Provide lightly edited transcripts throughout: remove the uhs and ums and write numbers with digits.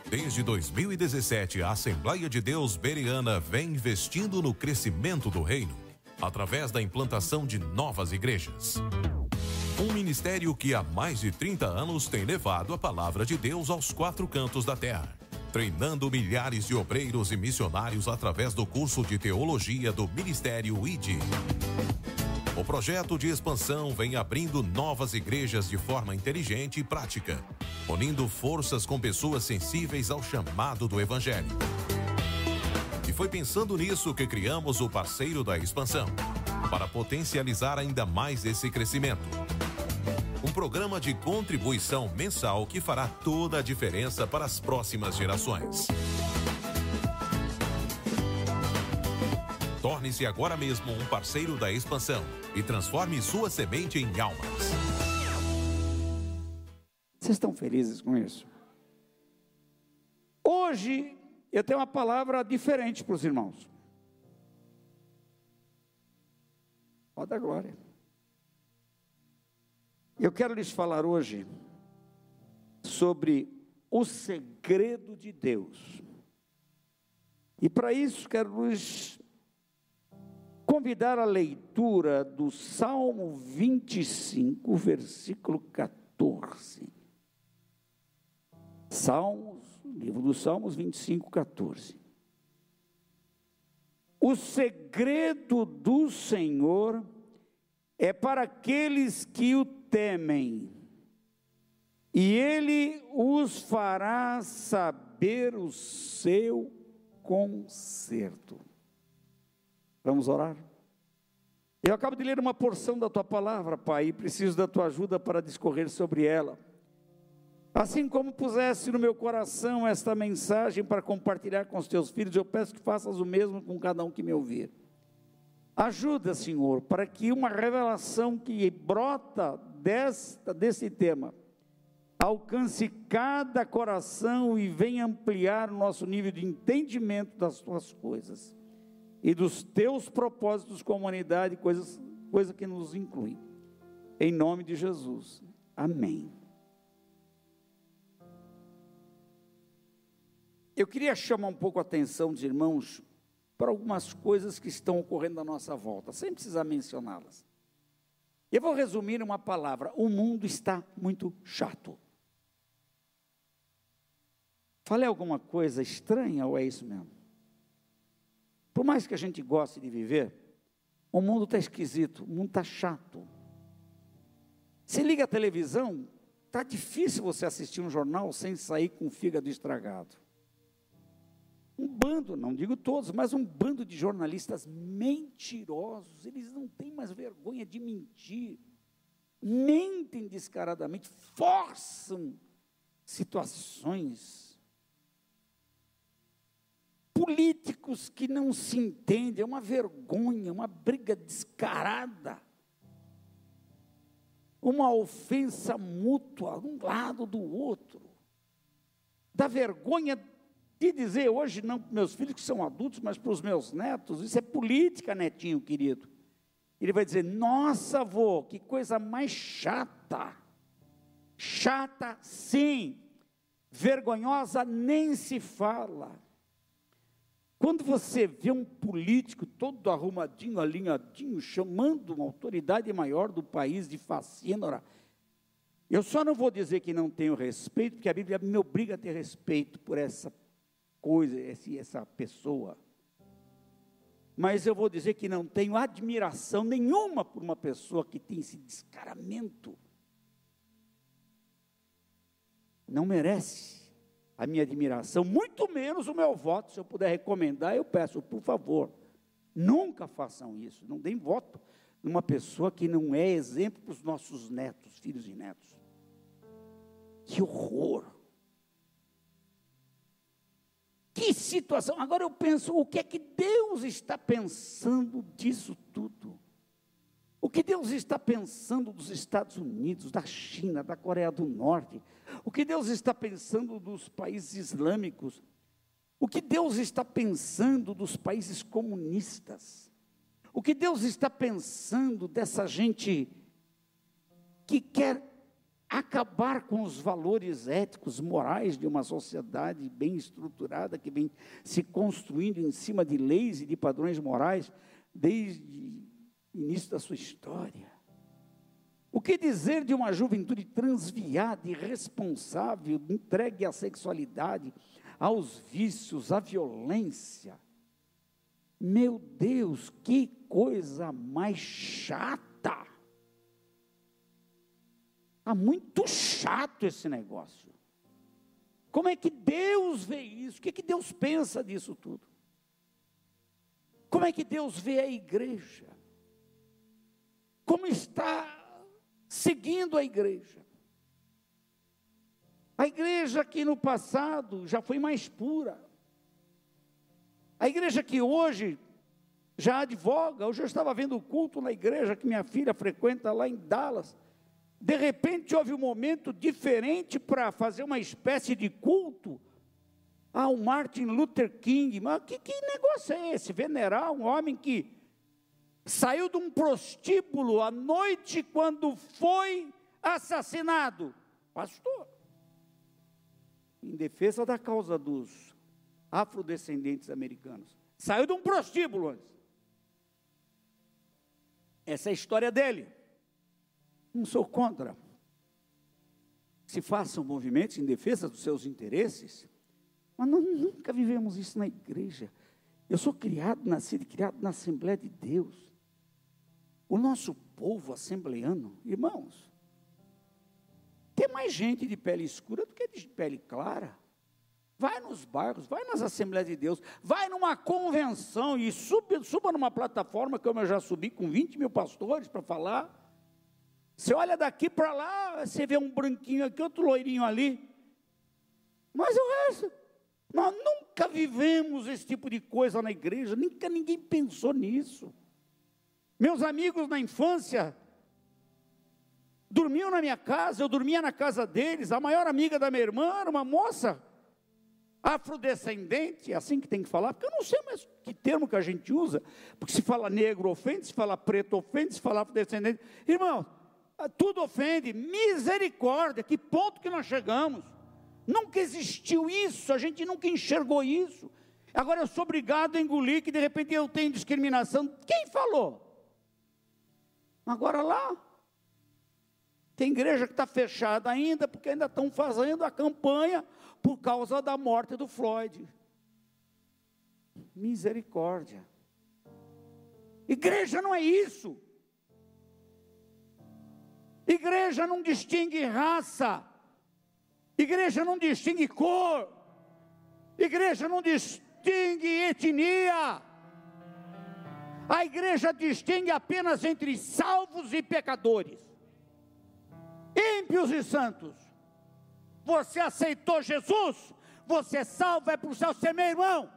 Desde 2017, a Assembleia de Deus Bereana vem investindo no crescimento do reino, através da implantação de novas igrejas. Um ministério que há mais de 30 anos tem levado a palavra de Deus aos 4 cantos da terra, treinando milhares de obreiros e missionários através do curso de teologia do Ministério ID. O projeto de expansão vem abrindo novas igrejas de forma inteligente e prática, unindo forças com pessoas sensíveis ao chamado do Evangelho. E foi pensando nisso que criamos o Parceiro da Expansão, para potencializar ainda mais esse crescimento. Um programa de contribuição mensal que fará toda a diferença para as próximas gerações. Torne-se agora mesmo um parceiro da expansão e transforme sua semente em almas. Vocês estão felizes com isso? Hoje eu tenho uma palavra diferente para os irmãos. Pode dar glória. Eu quero lhes falar hoje sobre o segredo de Deus. E para isso quero lhes convidar a leitura do Salmo 25, versículo 14. Livro dos Salmos 25, 14. O segredo do Senhor é para aqueles que o temem, e Ele os fará saber o seu conserto. Vamos orar? Eu acabo de ler uma porção da Tua palavra, Pai, e preciso da Tua ajuda para discorrer sobre ela. Assim como puseste no meu coração esta mensagem para compartilhar com os Teus filhos, eu peço que faças o mesmo com cada um que me ouvir. Ajuda, Senhor, para que uma revelação que brota desse tema alcance cada coração e venha ampliar o nosso nível de entendimento das Tuas coisas e dos Teus propósitos com a humanidade, coisa que nos inclui. Em nome de Jesus. Amém. Eu queria chamar um pouco a atenção dos irmãos para algumas coisas que estão ocorrendo à nossa volta, sem precisar mencioná-las. Eu vou resumir uma palavra: o mundo está muito chato. Falei alguma coisa estranha ou é isso mesmo? Por mais que a gente goste de viver, o mundo está esquisito, o mundo está chato. Se liga a televisão, está difícil você assistir um jornal sem sair com o fígado estragado. Um bando, não digo todos, mas um bando de jornalistas mentirosos, eles não têm mais vergonha de mentir, mentem descaradamente, forçam situações. Políticos que não se entendem, é uma vergonha, uma briga descarada, uma ofensa mútua, um lado do outro, dá vergonha de dizer hoje, não para meus filhos que são adultos, mas para os meus netos, isso é política, netinho querido. Ele vai dizer: nossa, avô, que coisa mais chata. Chata sim, vergonhosa nem se fala. Quando você vê um político todo arrumadinho, alinhadinho, chamando uma autoridade maior do país de facínora, eu só não vou dizer que não tenho respeito, porque a Bíblia me obriga a ter respeito por essa coisa, essa pessoa. Mas eu vou dizer que não tenho admiração nenhuma por uma pessoa que tem esse descaramento. Não merece a minha admiração, muito menos o meu voto. Se eu puder recomendar, eu peço, por favor, nunca façam isso, não deem voto numa pessoa que não é exemplo para os nossos netos, filhos e netos. Que horror! Que situação! Agora eu penso, o que é que Deus está pensando disso tudo? O que Deus está pensando dos Estados Unidos, da China, da Coreia do Norte? O que Deus está pensando dos países islâmicos? O que Deus está pensando dos países comunistas? O que Deus está pensando dessa gente que quer acabar com os valores éticos, morais de uma sociedade bem estruturada, que vem se construindo em cima de leis e de padrões morais desde o início da sua história. O que dizer de uma juventude transviada, irresponsável, entregue à sexualidade, aos vícios, à violência? Meu Deus, que coisa mais chata! Está muito chato esse negócio. Como é que Deus vê isso? O que Deus pensa disso tudo? Como é que Deus vê a igreja? Como está seguindo a igreja? A igreja que no passado já foi mais pura. A igreja que hoje já advoga. Hoje eu estava vendo o culto na igreja que minha filha frequenta lá em Dallas. De repente houve um momento diferente para fazer uma espécie de culto ao Martin Luther King. Mas que negócio é esse? Venerar um homem que saiu de um prostíbulo à noite quando foi assassinado. Pastor, em defesa da causa dos afrodescendentes americanos. Saiu de um prostíbulo antes. Essa é a história dele. Não sou contra. Se façam movimentos em defesa dos seus interesses, mas nós nunca vivemos isso na igreja. Eu sou nascido e criado na Assembleia de Deus. O nosso povo assembleano, irmãos, tem mais gente de pele escura do que de pele clara. Vai nos bairros, vai nas Assembleias de Deus, vai numa convenção e suba numa plataforma, como eu já subi com 20 mil pastores para falar. Você olha daqui para lá, você vê um branquinho aqui, outro loirinho ali. Mas o resto, nós nunca vivemos esse tipo de coisa na igreja, nunca ninguém pensou nisso. Meus amigos na infância dormiam na minha casa, eu dormia na casa deles. A maior amiga da minha irmã era uma moça afrodescendente, é assim que tem que falar, porque eu não sei mais que termo que a gente usa, porque se fala negro ofende, se fala preto ofende, se fala afrodescendente. Irmão, tudo ofende. Misericórdia, que ponto que nós chegamos? Nunca existiu isso, a gente nunca enxergou isso. Agora eu sou obrigado a engolir que de repente eu tenho discriminação. Quem falou? Agora lá, tem igreja que está fechada ainda, porque ainda estão fazendo a campanha por causa da morte do Floyd. Misericórdia. Igreja não é isso. Igreja não distingue raça. Igreja não distingue cor. Igreja não distingue etnia. A igreja distingue apenas entre salvos e pecadores, ímpios e santos. Você aceitou Jesus, você é salvo, vai para o céu, você é meu irmão.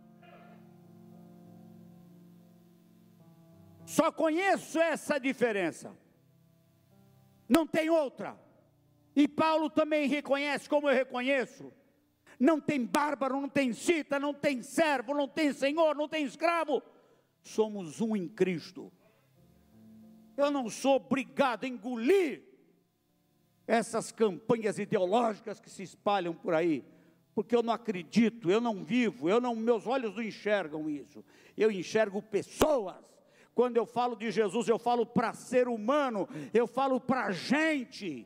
Só conheço essa diferença, não tem outra. E Paulo também reconhece, como eu reconheço. Não tem bárbaro, não tem cita, não tem servo, não tem senhor, não tem escravo. Somos um em Cristo. Eu não sou obrigado a engolir essas campanhas ideológicas que se espalham por aí, porque eu não acredito, eu não vivo, meus olhos não enxergam isso. Eu enxergo pessoas. Quando eu falo de Jesus, eu falo para ser humano, eu falo para gente.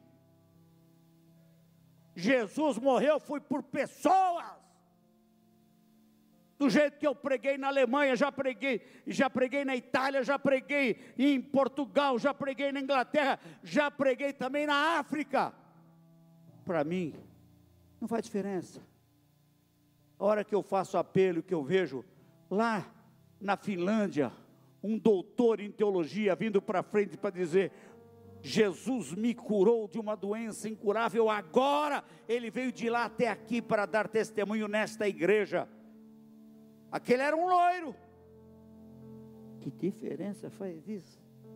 Jesus morreu, foi por pessoas. Do jeito que eu preguei na Alemanha, já preguei na Itália, já preguei em Portugal, já preguei na Inglaterra, já preguei também na África. Para mim, não faz diferença. A hora que eu faço apelo, que eu vejo lá na Finlândia, um doutor em teologia vindo para frente para dizer: Jesus me curou de uma doença incurável, agora ele veio de lá até aqui para dar testemunho nesta igreja. Aquele era um loiro. Que diferença faz isso?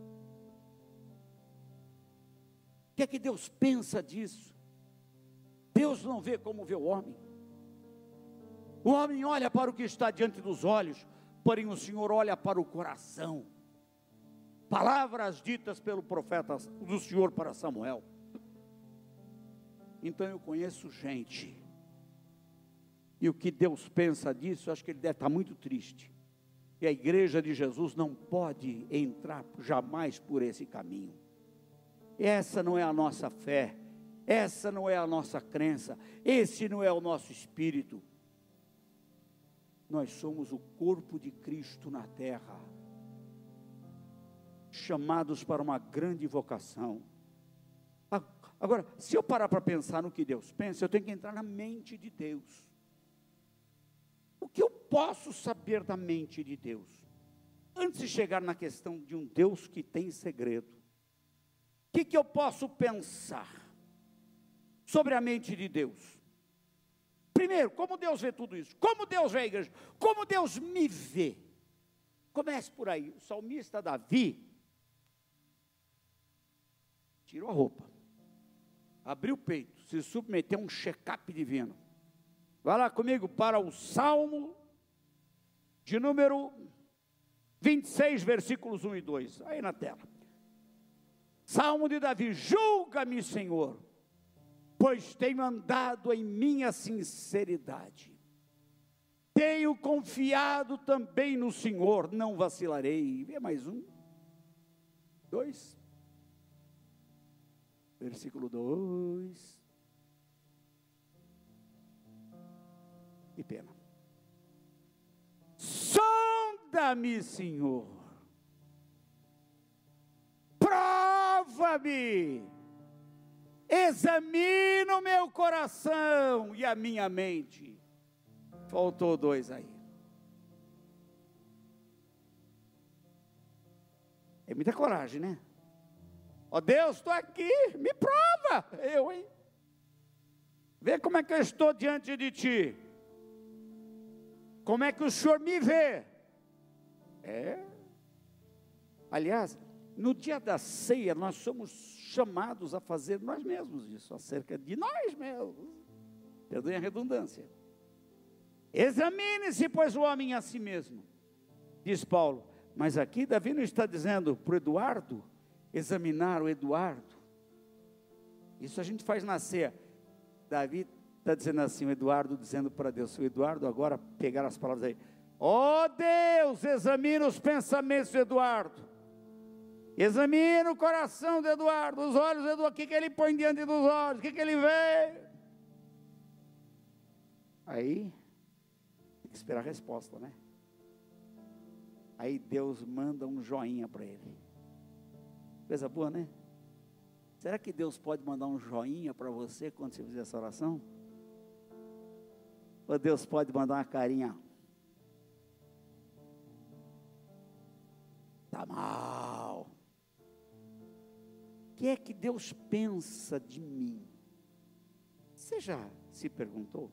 O que é que Deus pensa disso? Deus não vê como vê o homem. O homem olha para o que está diante dos olhos, porém o Senhor olha para o coração. Palavras ditas pelo profeta do Senhor para Samuel. Então eu conheço gente. E o que Deus pensa disso, eu acho que Ele deve estar muito triste. E a igreja de Jesus não pode entrar jamais por esse caminho. Essa não é a nossa fé. Essa não é a nossa crença. Esse não é o nosso espírito. Nós somos o corpo de Cristo na terra, chamados para uma grande vocação. Agora, se eu parar para pensar no que Deus pensa, eu tenho que entrar na mente de Deus. O que eu posso saber da mente de Deus? Antes de chegar na questão de um Deus que tem segredo, o que eu posso pensar sobre a mente de Deus? Primeiro, como Deus vê tudo isso? Como Deus vê a igreja? Como Deus me vê? Comece por aí. O salmista Davi tirou a roupa, abriu o peito, se submeteu a um check-up divino. Vai lá comigo para o Salmo de número 26, versículos 1 e 2. Aí na tela. Salmo de Davi: julga-me, Senhor, pois tenho andado em minha sinceridade. Tenho confiado também no Senhor, não vacilarei. Vê mais um, 2. Versículo 2. Que pena. Sonda-me, Senhor. Prova-me. Examina o meu coração e a minha mente. Faltou 2 aí. É muita coragem, né? Ó Deus, estou aqui, me prova. Eu, hein? Vê como é que eu estou diante de Ti. Como é que o Senhor me vê? Aliás, no dia da ceia, nós somos chamados a fazer nós mesmos isso, acerca de nós mesmos. Perdoe a redundância. Examine-se, pois, o homem a si mesmo, diz Paulo. Mas aqui Davi não está dizendo para o Eduardo examinar o Eduardo. Isso a gente faz na ceia. Davi está dizendo assim, o Eduardo dizendo para Deus. Se o Eduardo agora pegar as palavras aí: ó Deus, examina os pensamentos do Eduardo, examina o coração do Eduardo, os olhos do Eduardo, o que ele põe diante dos olhos, o que ele vê. Aí tem que esperar a resposta, né? Aí Deus manda um joinha para ele. Coisa boa, né? Será que Deus pode mandar um joinha para você quando você fizer essa oração? Ou Deus pode mandar uma carinha? Tá mal. O que é que Deus pensa de mim? Você já se perguntou?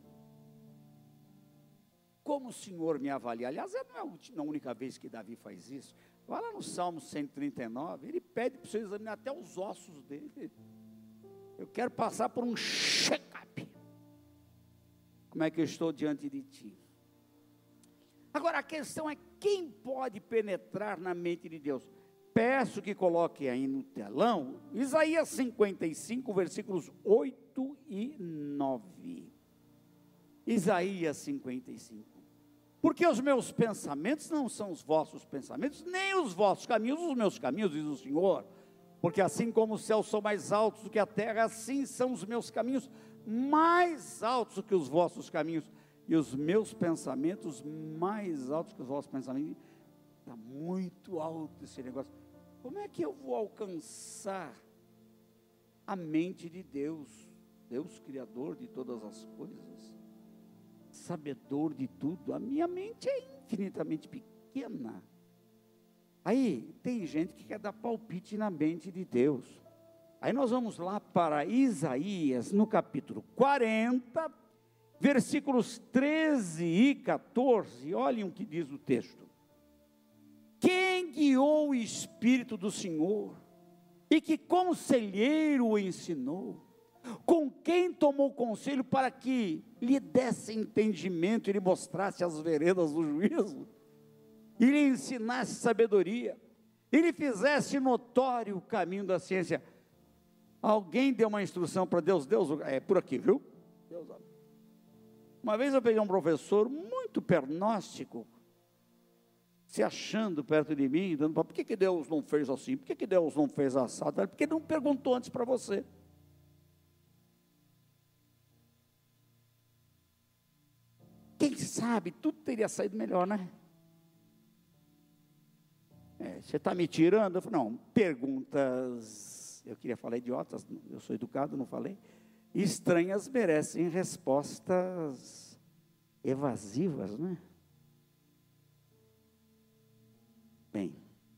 Como o Senhor me avalia? Aliás, não é a única vez que Davi faz isso. Vai lá no Salmo 139, ele pede para você examinar até os ossos dele. Eu quero passar por um check-up. Como é que eu estou diante de Ti? Agora a questão é: quem pode penetrar na mente de Deus? Peço que coloque aí no telão, Isaías 55, versículos 8 e 9. Isaías 55. Porque os meus pensamentos não são os vossos pensamentos, nem os vossos caminhos, os meus caminhos, diz o Senhor. Porque assim como os céus são mais altos do que a terra, assim são os meus caminhos mais altos do que os vossos caminhos, e os meus pensamentos mais altos que os vossos pensamentos. Está muito alto esse negócio. Como é que eu vou alcançar a mente de Deus? Deus criador de todas as coisas, sabedor de tudo. A minha mente é infinitamente pequena. Aí tem gente que quer dar palpite na mente de Deus. Aí nós vamos lá para Isaías, no capítulo 40, versículos 13 e 14. Olhem o que diz o texto. Quem guiou o Espírito do Senhor? E que conselheiro o ensinou? Com quem tomou conselho para que lhe desse entendimento e lhe mostrasse as veredas do juízo? E lhe ensinasse sabedoria? E lhe fizesse notório o caminho da ciência? Alguém deu uma instrução para Deus, Deus, é por aqui, viu? Deus, uma vez eu peguei um professor muito pernóstico, se achando perto de mim, dando para, por que Deus não fez assim? Por que Deus não fez assado? Porque ele não perguntou antes para você. Quem sabe, tudo teria saído melhor, né? Você está me tirando? Eu falei, não, perguntas, eu queria falar idiotas, eu sou educado, não falei. Estranhas merecem respostas evasivas, né? Bem,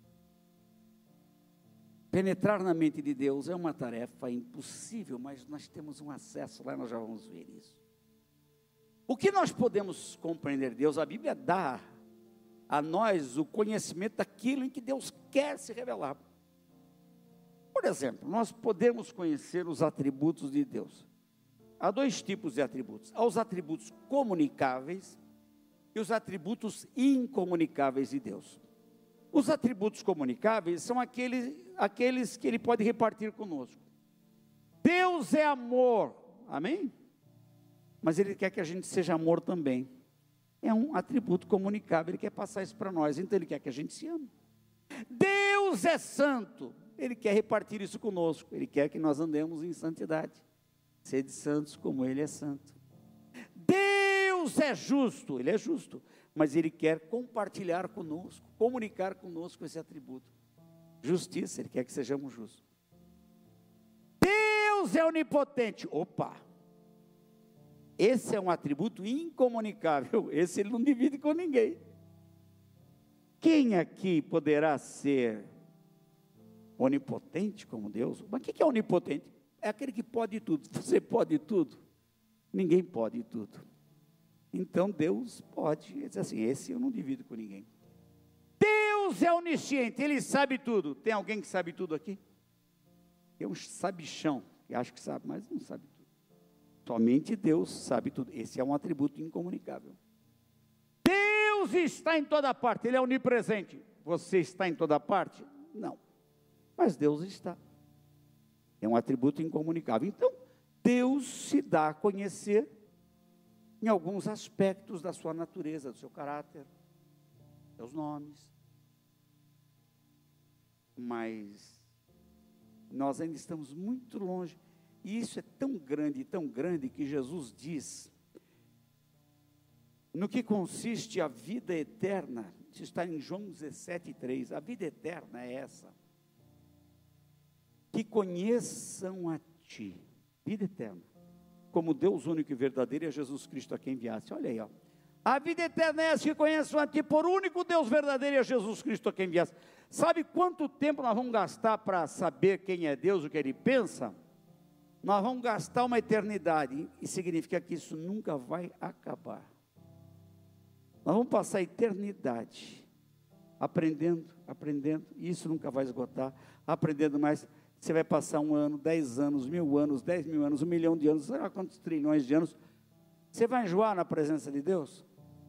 penetrar na mente de Deus é uma tarefa impossível, mas nós temos um acesso lá, nós já vamos ver isso. O que nós podemos compreender de Deus? A Bíblia dá a nós o conhecimento daquilo em que Deus quer se revelar. Por exemplo, nós podemos conhecer os atributos de Deus. Há dois tipos de atributos. Há os atributos comunicáveis e os atributos incomunicáveis de Deus. Os atributos comunicáveis são aqueles que Ele pode repartir conosco. Deus é amor, amém? Mas Ele quer que a gente seja amor também. É um atributo comunicável, Ele quer passar isso para nós, então Ele quer que a gente se ame. Deus é santo, Ele quer repartir isso conosco, Ele quer que nós andemos em santidade. Sede santos como Ele é santo. Deus é justo, Ele é justo, mas Ele quer compartilhar conosco, comunicar conosco esse atributo. Justiça, Ele quer que sejamos justos. Deus é onipotente, opa! Esse é um atributo incomunicável, esse Ele não divide com ninguém. Quem aqui poderá ser onipotente como Deus? Mas o que é onipotente? É aquele que pode tudo. Você pode tudo? Ninguém pode tudo. Então Deus pode, ele diz assim, esse eu não divido com ninguém. Deus é onisciente, Ele sabe tudo. Tem alguém que sabe tudo aqui? Tem um sabichão, que acha que sabe, mas não sabe tudo. Somente Deus sabe tudo. Esse é um atributo incomunicável. Deus está em toda parte, Ele é onipresente. Você está em toda parte? Não. Mas Deus está. É um atributo incomunicável. Então, Deus se dá a conhecer em alguns aspectos da sua natureza, do seu caráter, seus nomes. Mas nós ainda estamos muito longe. E isso é tão grande, que Jesus diz, no que consiste a vida eterna, isso está em João 17:3, a vida eterna é essa, que conheçam a Ti, vida eterna, como Deus único e verdadeiro, e a Jesus Cristo a quem enviaste. Olha aí, ó. A vida eterna é essa, que conheçam a Ti, por único Deus verdadeiro, e a Jesus Cristo a quem enviaste. Sabe quanto tempo nós vamos gastar para saber quem é Deus, o que Ele pensa? Nós vamos gastar uma eternidade, e significa que isso nunca vai acabar. Nós vamos passar a eternidade, aprendendo, e isso nunca vai esgotar, aprendendo mais. Você vai passar 1 ano, 10 anos, 1000 anos, 10 mil anos, 1 milhão de anos, sei lá quantos trilhões de anos. Você vai enjoar na presença de Deus?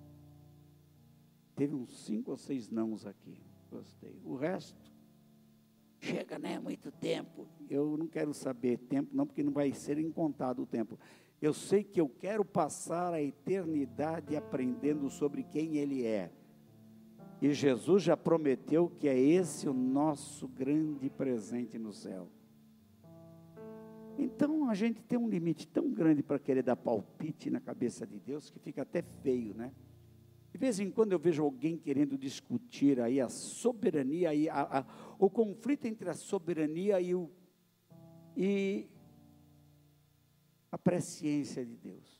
Teve uns 5 ou 6 nãos aqui, gostei. O resto, chega, né, muito tempo. Eu não quero saber tempo, não, porque não vai ser incontado o tempo. Eu sei que eu quero passar a eternidade aprendendo sobre quem Ele é. E Jesus já prometeu que é esse o nosso grande presente no céu. Então a gente tem um limite tão grande para querer dar palpite na cabeça de Deus, que fica até feio, né? De vez em quando eu vejo alguém querendo discutir aí a soberania, aí o conflito entre a soberania e a presciência de Deus,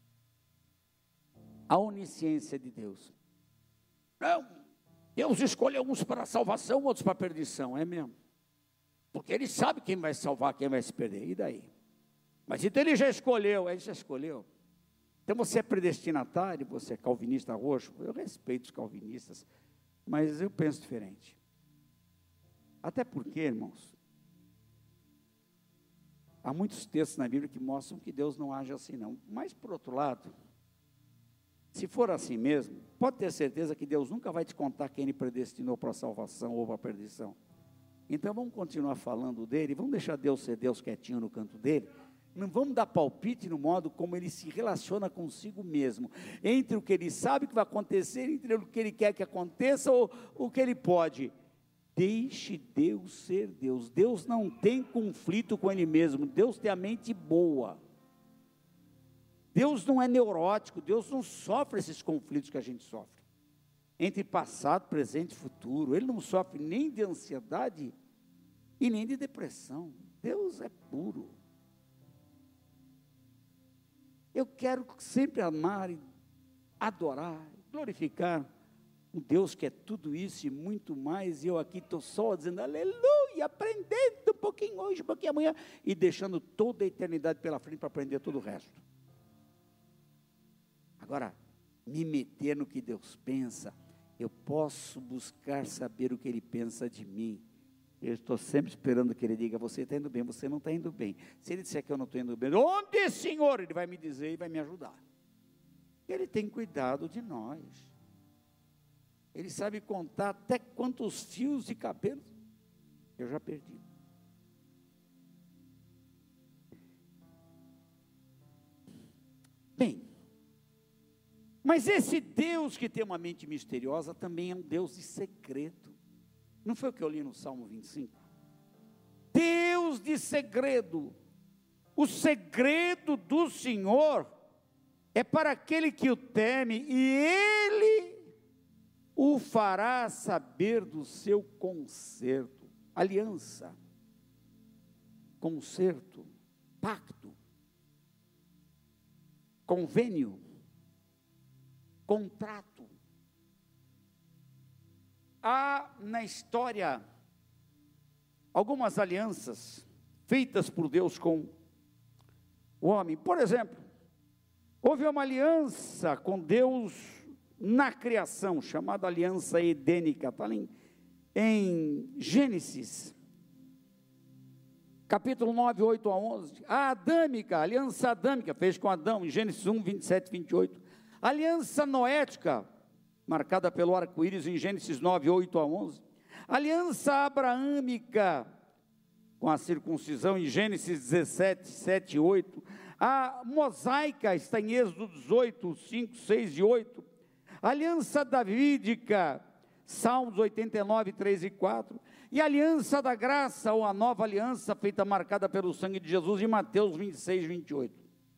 a onisciência de Deus. Não, Deus escolhe uns para a salvação, outros para a perdição, é mesmo, porque Ele sabe quem vai salvar, quem vai se perder, e daí? Mas então Ele já escolheu, então você é predestinatário, você é calvinista roxo, eu respeito os calvinistas, mas eu penso diferente, até porque, irmãos, há muitos textos na Bíblia que mostram que Deus não age assim não, mas por outro lado, se for assim mesmo, pode ter certeza que Deus nunca vai te contar quem Ele predestinou para a salvação ou para a perdição. Então vamos continuar falando dele, vamos deixar Deus ser Deus quietinho no canto dele. Não vamos dar palpite no modo como ele se relaciona consigo mesmo, entre o que ele sabe que vai acontecer, entre o que ele quer que aconteça ou o que ele pode. Deixe Deus ser Deus. Deus não tem conflito com ele mesmo, Deus tem a mente boa. Deus não é neurótico, Deus não sofre esses conflitos que a gente sofre, entre passado, presente e futuro. Ele não sofre nem de ansiedade e nem de depressão. Deus é puro. Eu quero sempre amar, adorar, glorificar um Deus que é tudo isso e muito mais, e eu aqui estou só dizendo aleluia, aprendendo um pouquinho hoje, um pouquinho amanhã, e deixando toda a eternidade pela frente para aprender todo o resto. Agora, me meter no que Deus pensa, eu posso buscar saber o que Ele pensa de mim. Eu estou sempre esperando que Ele diga, você está indo bem, você não está indo bem. Se Ele disser que eu não estou indo bem, onde, Senhor? Ele vai me dizer e vai me ajudar. Ele tem cuidado de nós. Ele sabe contar até quantos fios de cabelo eu já perdi. Bem, mas esse Deus que tem uma mente misteriosa também é um Deus de segredo. Não foi o que eu li no Salmo 25? Deus de segredo. O segredo do Senhor é para aquele que o teme, e Ele o fará saber do seu conserto. Aliança, conserto, pacto, convênio, contrato. Há na história algumas alianças feitas por Deus com o homem. Por exemplo, houve uma aliança com Deus na criação, chamada aliança edênica, está ali em Gênesis, capítulo 9, 8 a 11. A adâmica, a aliança adâmica, fez com Adão, em Gênesis 1, 27 e 28. A aliança noética, marcada pelo arco-íris, em Gênesis 9, 8 a 11. A aliança abraâmica, com a circuncisão, em Gênesis 17, 7 e 8. A mosaica está em Êxodo 18, 5, 6 e 8. A aliança davídica, Salmos 89, 3 e 4. E a aliança da graça, ou a nova aliança, feita marcada pelo sangue de Jesus, em Mateus 26, 28.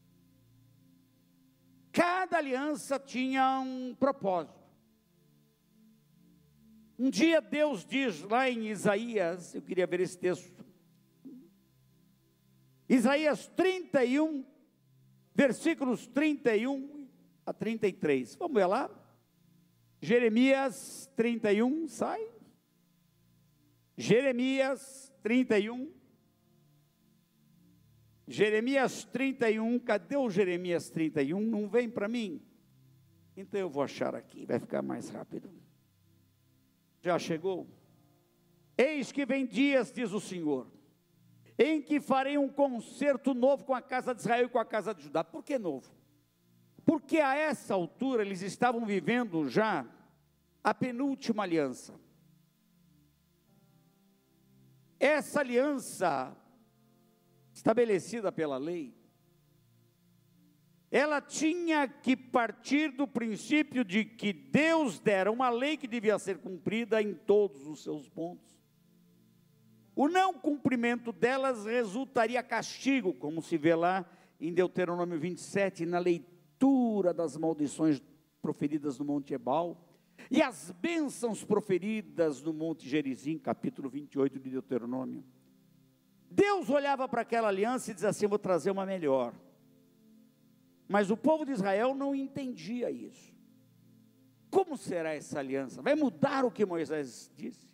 Cada aliança tinha um propósito. Um dia Deus diz lá em Isaías, eu queria ver esse texto, Isaías 31, versículos 31 a 33, vamos ver lá, Jeremias 31, sai, Jeremias 31, Jeremias 31, cadê o Jeremias 31? Não vem para mim? Então eu vou achar aqui, vai ficar mais rápido. Já chegou? Eis que vem dias, diz o Senhor, em que farei um concerto novo com a casa de Israel e com a casa de Judá. Por que novo? Porque a essa altura eles estavam vivendo já a penúltima aliança. Essa aliança, estabelecida pela lei, ela tinha que partir do princípio de que Deus dera uma lei que devia ser cumprida em todos os seus pontos. O não cumprimento delas resultaria castigo, como se vê lá em Deuteronômio 27, na leitura das maldições proferidas no Monte Ebal, e as bênçãos proferidas no Monte Gerizim, capítulo 28 de Deuteronômio. Deus olhava para aquela aliança e dizia assim, vou trazer uma melhor. Mas o povo de Israel não entendia isso. Como será essa aliança? Vai mudar o que Moisés disse?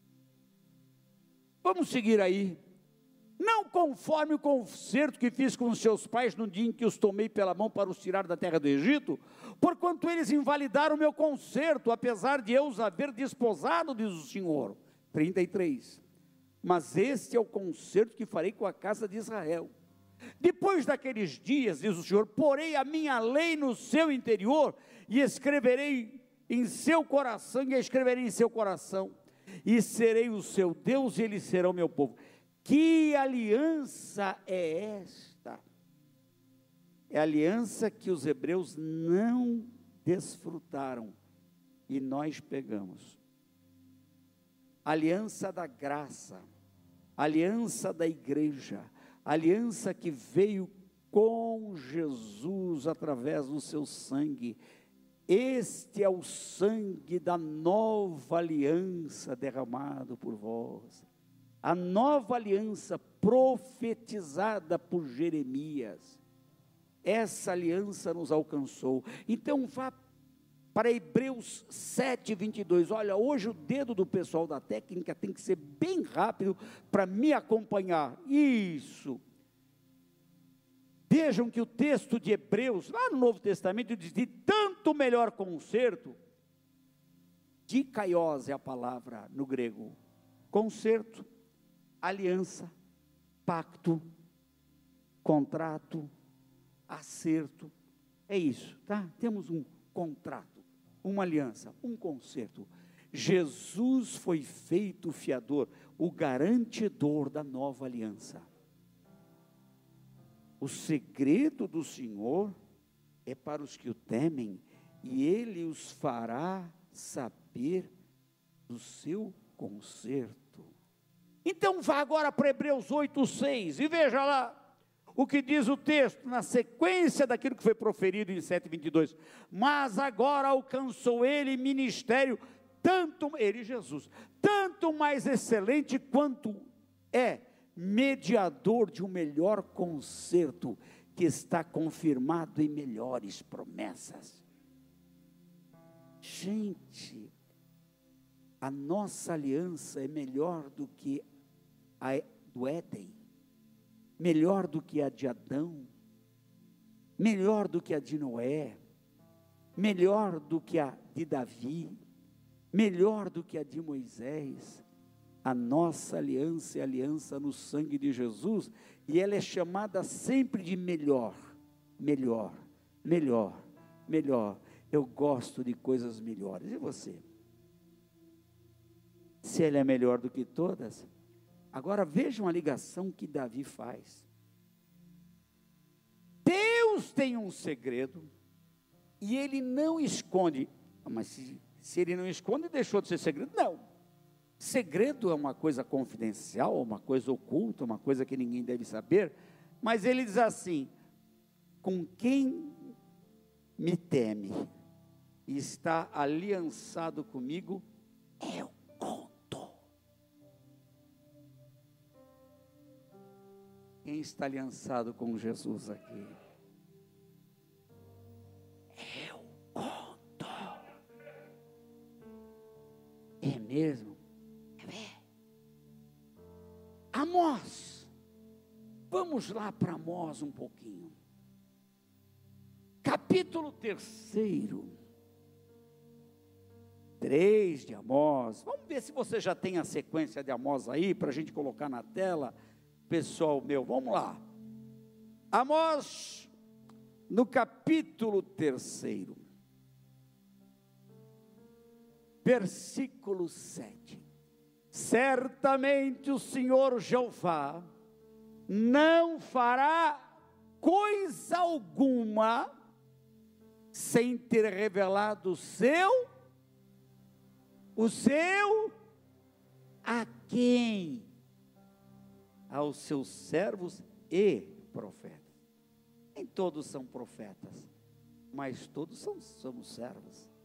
Vamos seguir aí. Não conforme o concerto que fiz com os seus pais no dia em que os tomei pela mão para os tirar da terra do Egito, porquanto eles invalidaram o meu concerto, apesar de eu os haver desposado, diz o Senhor. 33. Mas este é o concerto que farei com a casa de Israel. Depois daqueles dias, diz o Senhor, porei a minha lei no seu interior e escreverei em seu coração, e a escreverei em seu coração. e serei o seu Deus, e eles serão meu povo. Que aliança é esta? É a aliança que os hebreus não desfrutaram, e nós pegamos. Aliança da graça, aliança da igreja, aliança que veio com Jesus através do seu sangue. Este é o sangue da nova aliança derramado por vós. A nova aliança profetizada por Jeremias. Essa aliança nos alcançou. Então vá para Hebreus 7, 22. Olha, hoje o dedo do pessoal da técnica tem que ser bem rápido para me acompanhar. Isso. Vejam que o texto de Hebreus, lá no Novo Testamento, diz: de tanto melhor concerto. Dikaios é a palavra no grego. Concerto, aliança, pacto, contrato, acerto. É isso, tá? Temos um contrato, uma aliança, um concerto. Jesus foi feito o fiador, o garantidor da nova aliança. O segredo do Senhor é para os que o temem, e Ele os fará saber do seu conserto. Então vá agora para Hebreus 8:6 e veja lá o que diz o texto, na sequência daquilo que foi proferido em 7:22. Mas agora alcançou Ele ministério, Ele, Jesus, tanto mais excelente quanto é mediador de um melhor concerto, que está confirmado em melhores promessas. Gente, a nossa aliança é melhor do que a do Éden, melhor do que a de Adão, melhor do que a de Noé, melhor do que a de Davi, melhor do que a de Moisés. A nossa aliança é a aliança no sangue de Jesus, e ela é chamada sempre de melhor, melhor, melhor, melhor. Eu gosto de coisas melhores. E você? Se ela é melhor do que todas? Agora vejam a ligação que Davi faz. Deus tem um segredo, e Ele não esconde. Mas se Ele não esconde, deixou de ser segredo? Não. Segredo é uma coisa confidencial, uma coisa oculta, uma coisa que ninguém deve saber. Mas Ele diz assim: com quem me teme e está aliançado comigo, eu conto. Quem está aliançado com Jesus aqui? Eu conto. É mesmo? Amós, vamos lá para Amós um pouquinho, capítulo 3 de Amós. Vamos ver se você já tem a sequência de Amós aí, para a gente colocar na tela, pessoal meu, vamos lá. Amós, no capítulo 3, versículo 7. Certamente o Senhor Jeová não fará coisa alguma sem ter revelado o seu a quem? Aos seus servos e profetas. Nem todos são profetas, mas todos somos servos.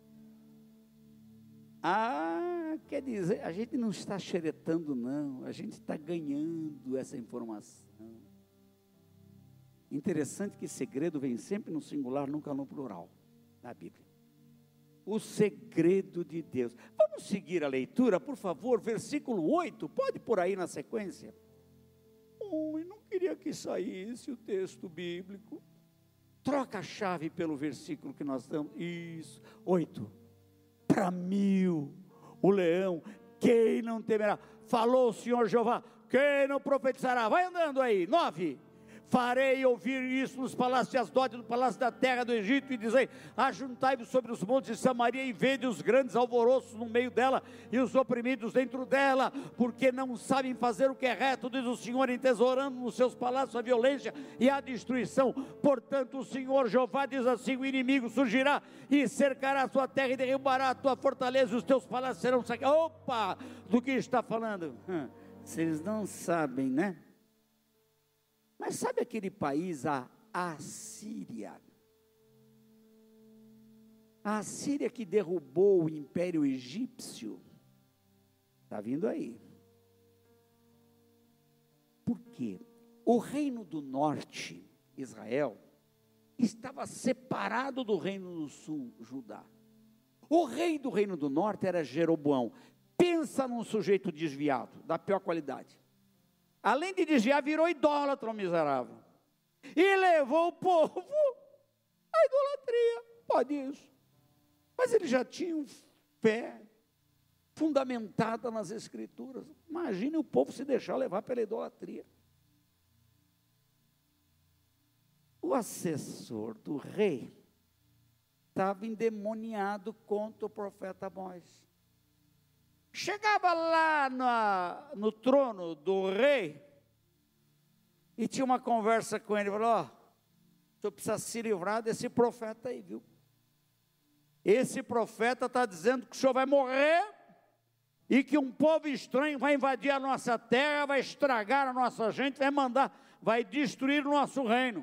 Quer dizer, a gente não está xeretando não, a gente está ganhando essa informação. Interessante que segredo vem sempre no singular, nunca no plural, na Bíblia. O segredo de Deus. Vamos seguir a leitura, por favor, versículo 8, pode pôr aí na sequência. Eu não queria que saísse o texto bíblico. Troca a chave pelo versículo que nós damos. Isso, 8. Para 1000, o leão, quem não temerá? Falou o Senhor Jeová, quem não profetizará? Vai andando aí. 9, Farei ouvir isso nos palácios de Asdod, no palácio da terra do Egito, e dizei: ajuntai-vos sobre os montes de Samaria, e vede os grandes alvoroços no meio dela, e os oprimidos dentro dela, porque não sabem fazer o que é reto, diz o Senhor, entesourando nos seus palácios a violência e a destruição. Portanto, o Senhor Jeová diz assim: o inimigo surgirá e cercará a sua terra, e derrubará a tua fortaleza, e os teus palácios serão saqueados. Opa, do que está falando? Vocês não sabem, né? Mas sabe aquele país, a Assíria? A Assíria que derrubou o Império Egípcio, está vindo aí. Por quê? O reino do norte, Israel, estava separado do reino do sul, Judá. O rei do reino do norte era Jeroboão. Pensa num sujeito desviado, da pior qualidade. Além de desviar, virou idólatra, miserável. E levou o povo à idolatria. Pode isso. Mas eles já tinham fé fundamentada nas Escrituras. Imagine o povo se deixar levar pela idolatria. O assessor do rei estava endemoniado contra o profeta Amós. Chegava lá no trono do rei e tinha uma conversa com ele. Falou: ó, o senhor precisa se livrar desse profeta aí, viu? Esse profeta está dizendo que o senhor vai morrer e que um povo estranho vai invadir a nossa terra, vai estragar a nossa gente, vai destruir o nosso reino.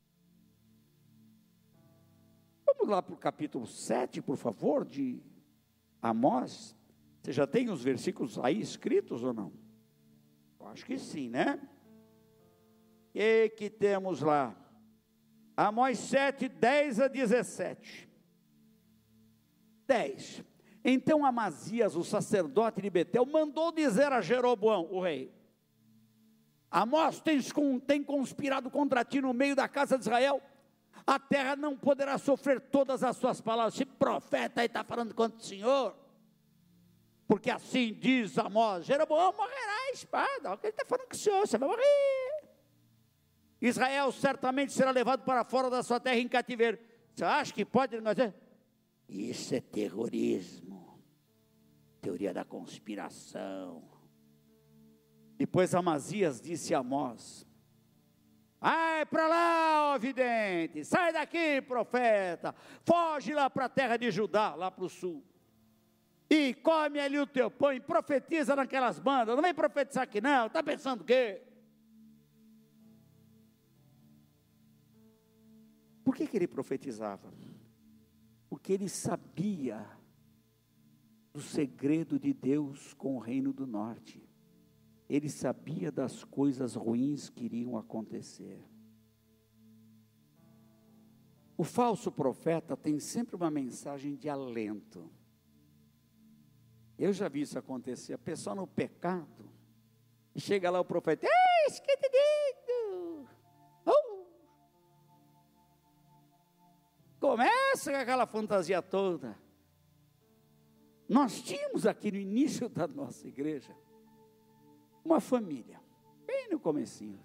Vamos lá para o capítulo 7, por favor, de Amós. Você já tem os versículos aí escritos ou não? Eu acho que sim, né? E que temos lá? Amós 7, 10 a 17. 10. Então Amazias, o sacerdote de Betel, mandou dizer a Jeroboão, o rei: Amós tem conspirado contra ti no meio da casa de Israel. A terra não poderá sofrer todas as suas palavras. Esse profeta aí está falando contra o Senhor. Porque assim diz Amós: Jeroboão morrerá a espada. Olha o que ele está falando com o Senhor, você vai morrer. Israel certamente será levado para fora da sua terra em cativeiro. Você acha que pode negociar? Isso é terrorismo, teoria da conspiração. Depois Amazias disse a Amós: vai para lá, ó vidente, sai daqui, profeta, foge lá para a terra de Judá, lá para o sul. E come ali o teu pão, e profetiza naquelas bandas. Não vem profetizar aqui não, está pensando o quê? Por que ele profetizava? Porque ele sabia do segredo de Deus com o reino do norte. Ele sabia das coisas ruins que iriam acontecer. O falso profeta tem sempre uma mensagem de alento. Eu já vi isso acontecer, a pessoa no pecado, e chega lá o profeta: ei, esquentidinho! Começa com aquela fantasia toda. Nós tínhamos aqui no início da nossa igreja uma família, bem no comecinho.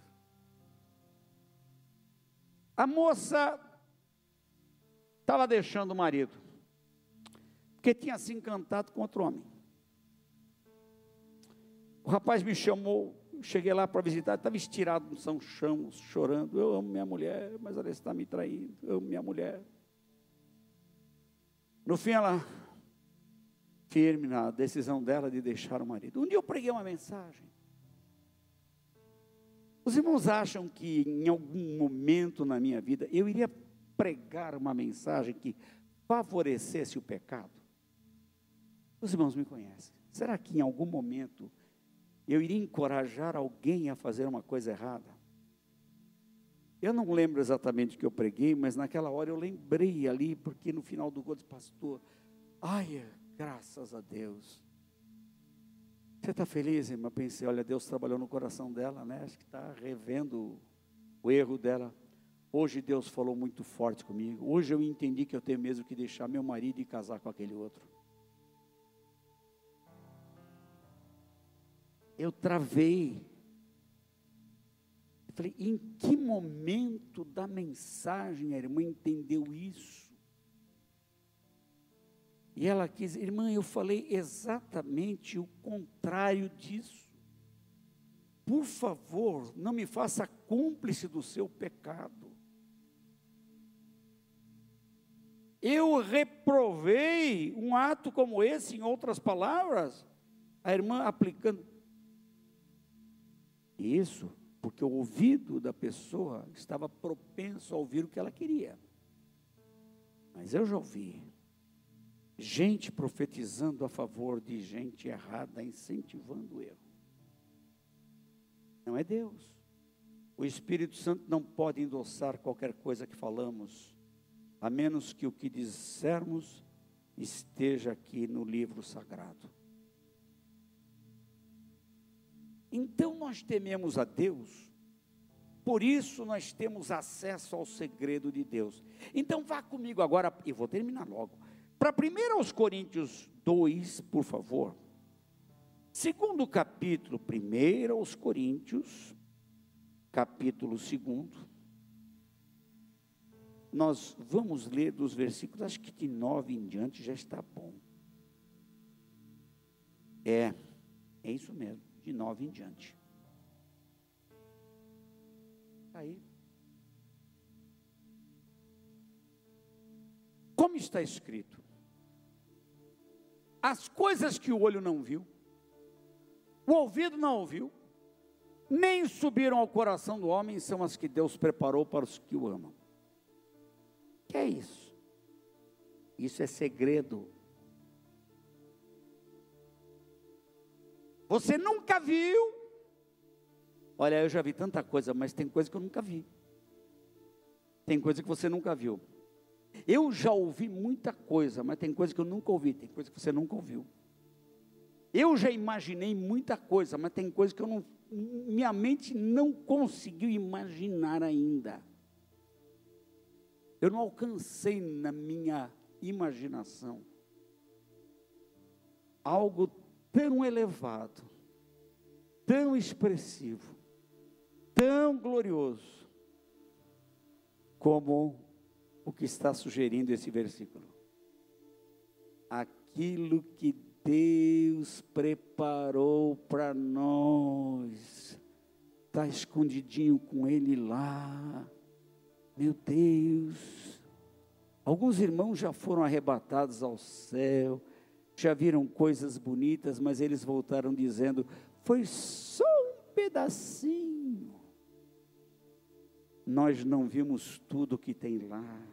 A moça estava deixando o marido, porque tinha se encantado com outro homem. O rapaz me chamou, cheguei lá para visitar, estava estirado no chão, chorando. Eu amo minha mulher, mas ela está me traindo. Eu amo minha mulher. No fim, ela, firme na decisão dela de deixar o marido. Um dia eu preguei uma mensagem. Os irmãos acham que em algum momento na minha vida eu iria pregar uma mensagem que favorecesse o pecado? Os irmãos me conhecem. Será que em algum momento eu iria encorajar alguém a fazer uma coisa errada? Eu não lembro exatamente o que eu preguei, mas naquela hora eu lembrei ali, porque no final do culto, pastor, ai, graças a Deus. Você está feliz, irmã? Pensei, olha, Deus trabalhou no coração dela, né? Acho que está revendo o erro dela. Hoje Deus falou muito forte comigo. Hoje eu entendi que eu tenho mesmo que deixar meu marido e casar com aquele outro. Eu travei. Eu falei, em que momento da mensagem a irmã entendeu isso? E ela quis, irmã, eu falei exatamente o contrário disso. Por favor, não me faça cúmplice do seu pecado. Eu reprovei um ato como esse, em outras palavras, a irmã aplicando. Isso, porque o ouvido da pessoa estava propenso a ouvir o que ela queria. Mas eu já ouvi gente profetizando a favor de gente errada, incentivando o erro. Não é Deus. O Espírito Santo não pode endossar qualquer coisa que falamos, a menos que o que dissermos esteja aqui no livro sagrado. Então nós tememos a Deus, por isso nós temos acesso ao segredo de Deus. Então vá comigo agora, e vou terminar logo, para 1 Coríntios 2, por favor. Segundo capítulo, 1 Coríntios, capítulo 2. Nós vamos ler dos versículos, acho que de 9 em diante já está bom. É isso mesmo, de 9 em diante. Aí. Como está escrito? As coisas que o olho não viu, o ouvido não ouviu, nem subiram ao coração do homem, são as que Deus preparou para os que o amam. O que é isso? Isso é segredo. Você nunca viu? Olha, eu já vi tanta coisa, mas tem coisa que eu nunca vi. Tem coisa que você nunca viu. Eu já ouvi muita coisa, mas tem coisa que eu nunca ouvi, tem coisa que você nunca ouviu. Eu já imaginei muita coisa, mas tem coisa que eu não, minha mente não conseguiu imaginar ainda. Eu não alcancei na minha imaginação algo tão elevado, tão expressivo, tão glorioso, como o que está sugerindo esse versículo. Aquilo que Deus preparou para nós, está escondidinho com Ele lá. Meu Deus, alguns irmãos já foram arrebatados ao céu, já viram coisas bonitas, mas eles voltaram dizendo, foi só um pedacinho. Nós não vimos tudo que tem lá.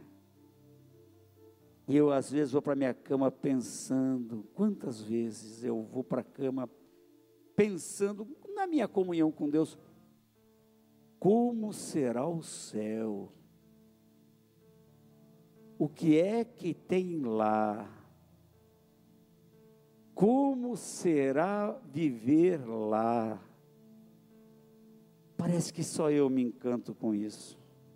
E eu às vezes vou para minha cama pensando, quantas vezes eu vou para a cama pensando na minha comunhão com Deus, como será o céu? O que é que tem lá? Como será viver lá? Parece que só eu me encanto com isso.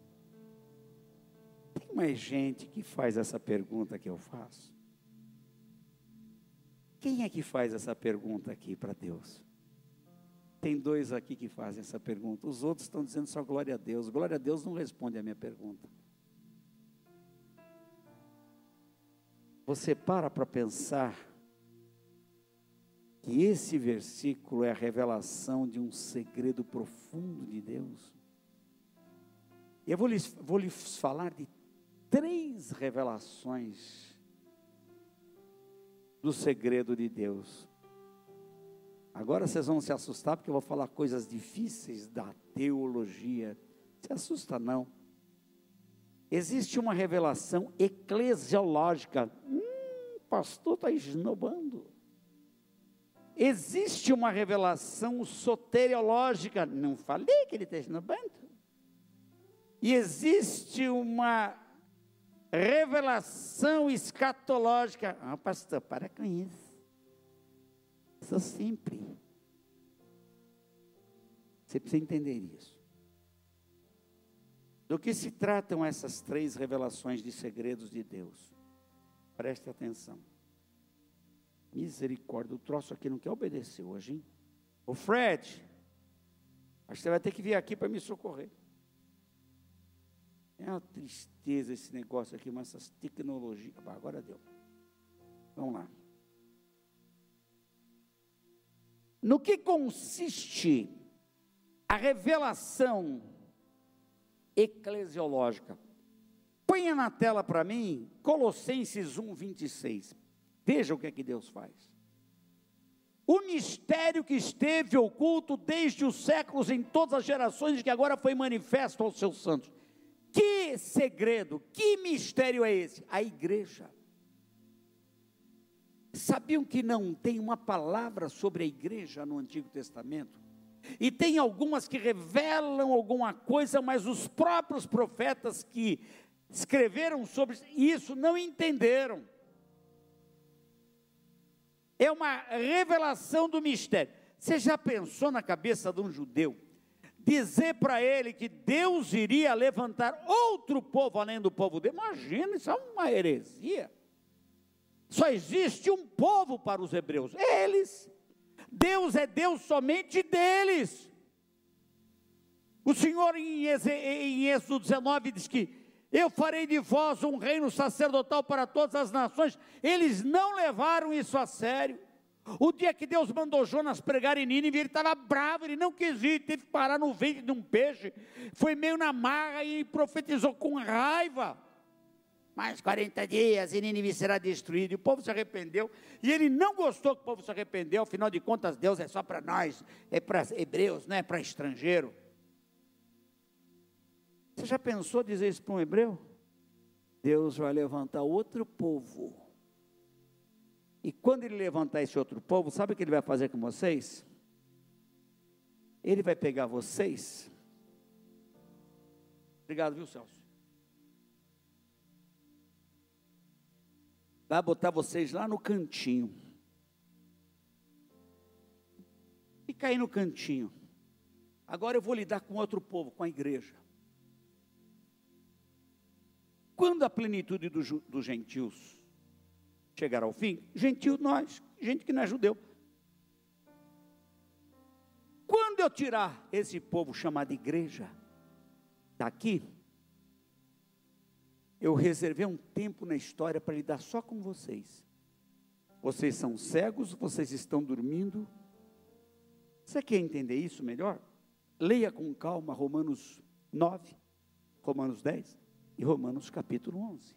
Tem mais gente que faz essa pergunta que eu faço? Quem é que faz essa pergunta aqui para Deus? Tem dois aqui que fazem essa pergunta. Os outros estão dizendo só glória a Deus. Glória a Deus não responde a minha pergunta. Você para pensar que esse versículo é a revelação de um segredo profundo de Deus. E eu vou lhes falar de 3 revelações do segredo de Deus. Agora vocês vão se assustar porque eu vou falar coisas difíceis da teologia. Se assusta não. Existe uma revelação eclesiológica. Pastor está esnobando. Existe uma revelação soteriológica. Não falei que ele está esnobando. E existe uma revelação escatológica. Pastor, para com isso. Sou simples. Você precisa entender isso. Do que se tratam essas 3 revelações de segredos de Deus? Preste atenção. Misericórdia, o troço aqui não quer obedecer hoje, hein? Ô Fred, Acho que você vai ter que vir aqui para me socorrer. É uma tristeza esse negócio aqui, mas essas tecnologias. Agora deu. Vamos lá. No que consiste a revelação eclesiológica? Ponha na tela para mim Colossenses 1:26. Veja o que é que Deus faz. O mistério que esteve oculto desde os séculos em todas as gerações e que agora foi manifesto aos seus santos. Que segredo, que mistério é esse? A igreja. Sabiam que não tem uma palavra sobre a igreja no Antigo Testamento? E tem algumas que revelam alguma coisa, mas os próprios profetas que escreveram sobre isso não entenderam. É uma revelação do mistério. Você já pensou na cabeça de um judeu dizer para ele que Deus iria levantar outro povo além do povo dele? Imagina, isso é uma heresia. Só existe um povo para os hebreus, eles. Deus é Deus somente deles. O Senhor em Êxodo 19 diz que eu farei de vós um reino sacerdotal para todas as nações. Eles não levaram isso a sério. O dia que Deus mandou Jonas pregar em Nínive, ele estava bravo, ele não quis ir, teve que parar no ventre de um peixe, foi meio na marra e profetizou com raiva. Mais 40 dias e Nínive será destruído. E o povo se arrependeu, e ele não gostou que o povo se arrependeu. Afinal de contas, Deus é só para nós, é para hebreus, não é para estrangeiro. Você já pensou dizer isso para um hebreu? Deus vai levantar outro povo. E quando ele levantar esse outro povo, sabe o que ele vai fazer com vocês? Ele vai pegar vocês. Obrigado, viu, Celso? Vai botar vocês lá no cantinho. Fica aí no cantinho. Agora eu vou lidar com outro povo, com a igreja. Quando a plenitude dos gentios chegar ao fim, gentio nós, gente que não é judeu. Quando eu tirar esse povo chamado igreja daqui, eu reservei um tempo na história para lidar só com vocês. Vocês são cegos, vocês estão dormindo. Você quer entender isso melhor? Leia com calma Romanos 9, Romanos 10 e Romanos capítulo 11.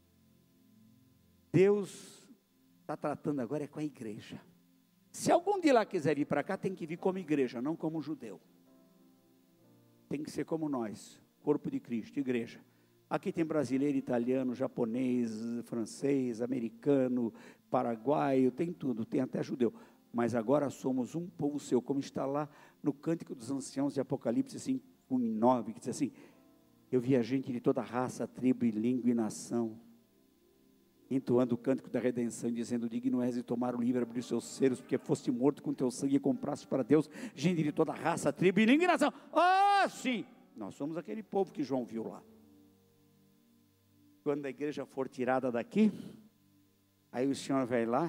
Deus está tratando agora com a igreja. Se algum de lá quiser vir para cá, tem que vir como igreja, não como judeu. Tem que ser como nós, corpo de Cristo, igreja. Aqui tem brasileiro, italiano, japonês, francês, americano, paraguaio, tem tudo, tem até judeu. Mas agora somos um povo seu, como está lá no Cântico dos Anciãos de Apocalipse 5:9, que diz assim: eu vi a gente de toda raça, tribo, e língua e nação, entoando o cântico da redenção, dizendo: digno és de tomar o livro e abrir os seus selos, porque foste morto com teu sangue e compraste para Deus gente de toda raça, tribo, e língua e nação. Ah, sim, nós somos aquele povo que João viu lá. Quando a igreja for tirada daqui, aí o Senhor vai lá,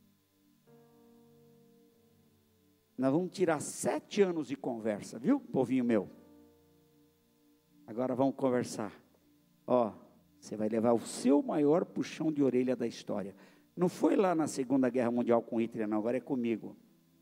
nós vamos tirar 7 anos de conversa, viu, povinho meu? Agora vamos conversar. Ó, você vai levar o seu maior puxão de orelha da história. Não foi lá na Segunda Guerra Mundial com Hitler, não, agora é comigo.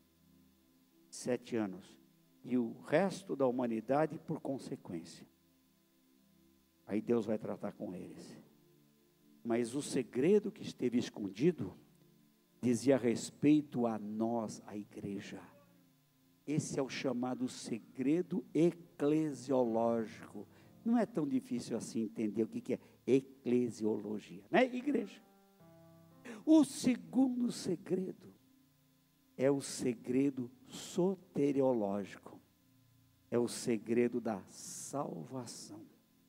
7 anos. E o resto da humanidade por consequência. Aí Deus vai tratar com eles. Mas o segredo que esteve escondido dizia respeito a nós, a igreja. Esse é o chamado segredo eclesiológico. Não é tão difícil assim entender o que é eclesiologia, né? Igreja. O segundo segredo é o segredo soteriológico. É o segredo da salvação.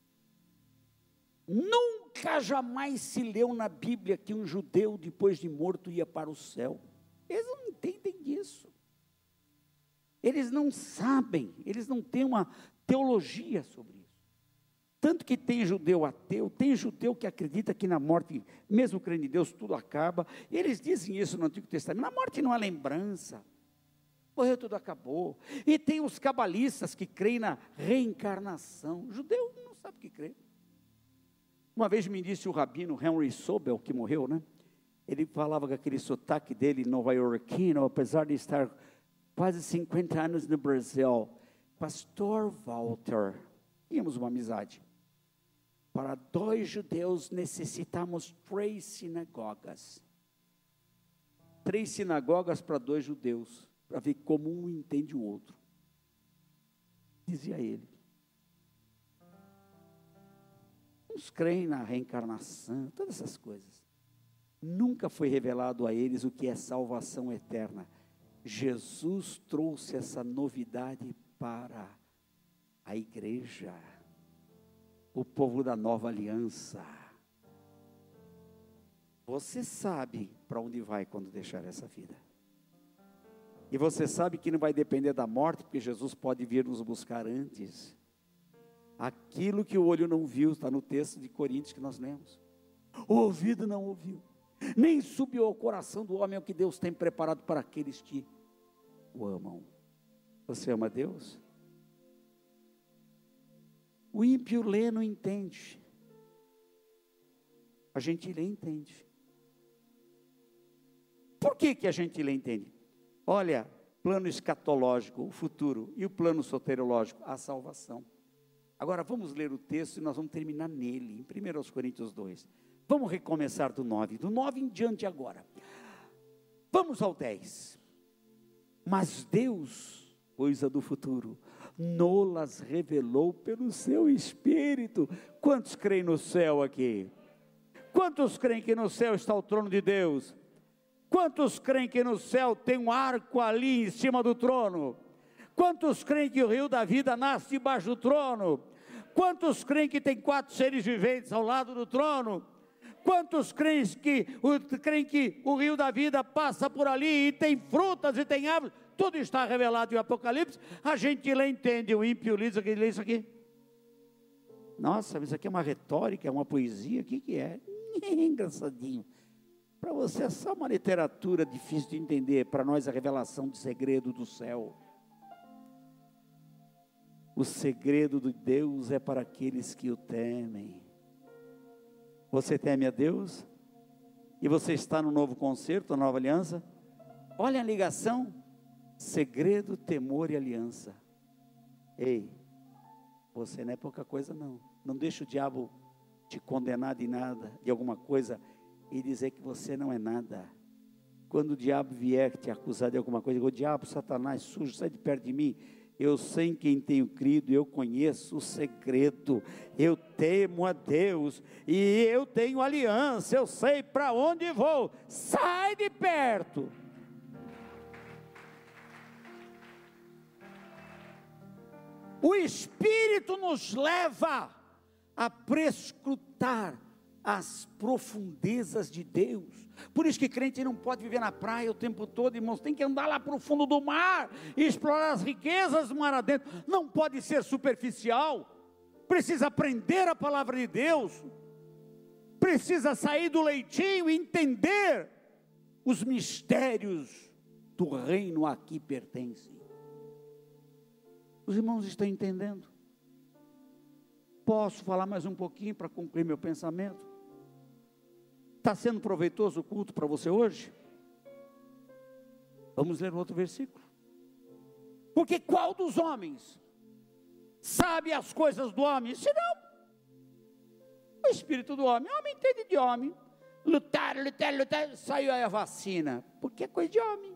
Nunca jamais se leu na Bíblia que um judeu depois de morto ia para o céu. Eles não entendem disso. Eles não sabem, eles não têm uma teologia sobre isso. Tanto que tem judeu ateu, tem judeu que acredita que na morte, mesmo crendo em Deus, tudo acaba. Eles dizem isso no Antigo Testamento: na morte não há lembrança. morreu, tudo acabou. E tem os cabalistas que creem na reencarnação. O judeu não sabe o que crê. Uma vez me disse o rabino Henry Sobel, que morreu, né? Ele falava com aquele sotaque dele nova-iorquino, apesar de estar quase 50 anos no Brasil. Pastor Walter, tínhamos uma amizade. Para 2 judeus necessitamos 3 sinagogas. 3 sinagogas para 2 judeus, para ver como um entende o outro. Dizia ele. Uns creem na reencarnação, todas essas coisas. Nunca foi revelado a eles o que é salvação eterna. Jesus trouxe essa novidade para a igreja, o povo da nova aliança. Você sabe para onde vai quando deixar essa vida. E você sabe que não vai depender da morte, porque Jesus pode vir nos buscar antes. Aquilo que o olho não viu, está no texto de Coríntios que nós lemos. O ouvido não ouviu, nem subiu ao coração do homem o que Deus tem preparado para aqueles que o amam. Você ama Deus? O ímpio lê, não entende. A gente lê, entende. Por que a gente lê, entende? Olha, plano escatológico, o futuro, e o plano soteriológico, a salvação. Agora vamos ler o texto e nós vamos terminar nele, em 1 Coríntios 2. Vamos recomeçar do 9 em diante agora. Vamos ao 10. Mas Deus, coisa do futuro, nolas revelou pelo seu Espírito. Quantos creem no céu aqui? Quantos creem que no céu está o trono de Deus? Quantos creem que no céu tem um arco ali em cima do trono? Quantos creem que o rio da vida nasce debaixo do trono? Quantos creem que tem 4 seres viventes ao lado do trono? Quantos creem que o rio da vida passa por ali e tem frutas e tem árvores? Tudo está revelado em Apocalipse. A gente lê, entende. O ímpio lê isso aqui. Nossa, mas isso aqui é uma retórica, é uma poesia. O que é? Engraçadinho. Para você é só uma literatura difícil de entender. Para nós a revelação de segredo do céu. O segredo de Deus é para aqueles que o temem. Você teme a Deus? E você está no novo concerto, na nova aliança? Olha a ligação. Segredo, temor e aliança. Ei, você não é pouca coisa não. Não deixa o diabo te condenar de nada, de alguma coisa, e dizer que você não é nada. Quando o diabo vier te acusar de alguma coisa, o diabo, Satanás, sujo, sai de perto de mim. Eu sei em quem tenho crido, eu conheço o segredo, eu temo a Deus, e eu tenho aliança, eu sei para onde vou, sai de perto. O Espírito nos leva a prescrutar as profundezas de Deus. Por isso que crente não pode viver na praia o tempo todo, irmãos, tem que andar lá para o fundo do mar, e explorar as riquezas do mar adentro. Não pode ser superficial, precisa aprender a palavra de Deus, precisa sair do leitinho e entender os mistérios do reino a que pertence. Os irmãos estão entendendo? Posso falar mais um pouquinho para concluir meu pensamento? Está sendo proveitoso o culto para você hoje? Vamos ler outro versículo. Porque qual dos homens sabe as coisas do homem? Se não, o espírito do homem. O homem entende de homem. Lutar, saiu aí a vacina. Porque é coisa de homem.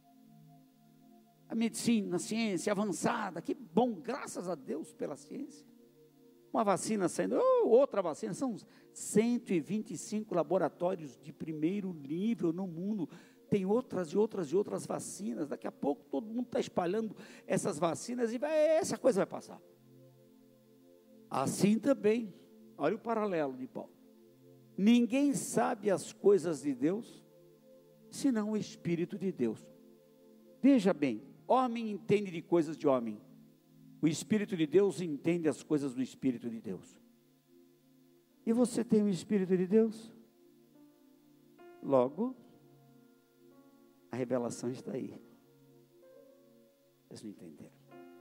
A medicina, a ciência avançada, que bom, graças a Deus pela ciência. Uma vacina saindo, outra vacina, são 125 laboratórios de primeiro nível no mundo, tem outras vacinas, daqui a pouco todo mundo está espalhando essas vacinas, e essa coisa vai passar. Assim também, olha o paralelo de Paulo, ninguém sabe as coisas de Deus, senão o Espírito de Deus. Veja bem, homem entende de coisas de homem, o Espírito de Deus entende as coisas do Espírito de Deus. E você tem o Espírito de Deus? Logo, a revelação está aí. Vocês não entenderam.